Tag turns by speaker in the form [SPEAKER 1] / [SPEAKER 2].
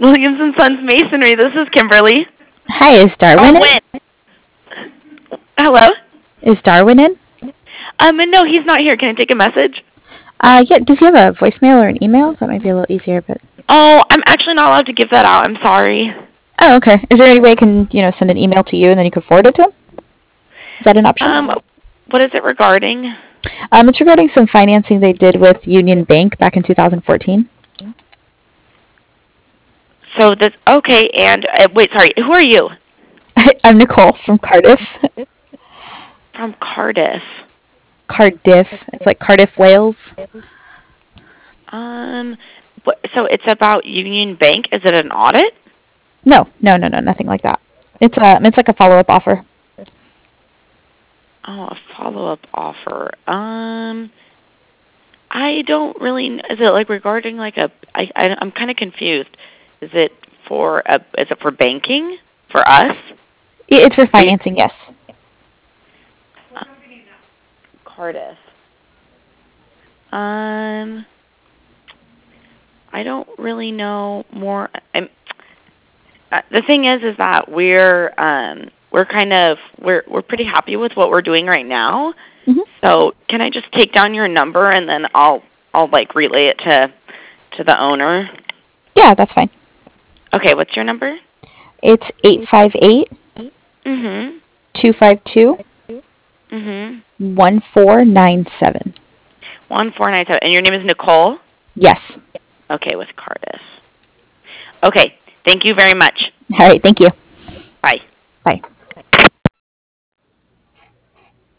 [SPEAKER 1] Williams and Sons Masonry. This is Kimberly.
[SPEAKER 2] Hi, is Darwin in?
[SPEAKER 1] Hello?
[SPEAKER 2] Is Darwin in?
[SPEAKER 1] No, he's not here. Can I take a message?
[SPEAKER 2] Yeah, does he have a voicemail or an email? That might be a little easier, but...
[SPEAKER 1] Oh, I'm actually not allowed to give that out. I'm sorry.
[SPEAKER 2] Oh, okay. Is there any way I can, send an email to you and then you could forward it to him? Is that an option?
[SPEAKER 1] What is it regarding?
[SPEAKER 2] It's regarding some financing they did with Union Bank back in 2014.
[SPEAKER 1] So this, okay, and, wait, sorry, who are you?
[SPEAKER 2] I'm Nicole from Cardiff.
[SPEAKER 1] From Cardiff.
[SPEAKER 2] Cardiff. It's like Cardiff, Wales.
[SPEAKER 1] So it's about Union Bank. Is it an audit?
[SPEAKER 2] No, nothing like that. It's like a follow-up offer.
[SPEAKER 1] Oh, a follow-up offer. I don't really. Is it like regarding like I'm kind of confused. Is it for banking for us?
[SPEAKER 2] It's for financing, yes.
[SPEAKER 1] Cardiff. I don't really know more. The thing is that we're pretty happy with what we're doing right now.
[SPEAKER 2] Mm-hmm.
[SPEAKER 1] So can I just take down your number and then I'll like relay it to the owner?
[SPEAKER 2] Yeah, that's fine.
[SPEAKER 1] Okay, what's your number?
[SPEAKER 2] It's 858
[SPEAKER 1] Mm-hmm.
[SPEAKER 2] 252
[SPEAKER 1] Mm-hmm.
[SPEAKER 2] 1497.
[SPEAKER 1] 1497. And your name is Nicole?
[SPEAKER 2] Yes.
[SPEAKER 1] Okay, with Cardiff. Okay, thank you very much.
[SPEAKER 2] All right, thank you.
[SPEAKER 1] Bye.
[SPEAKER 2] Bye.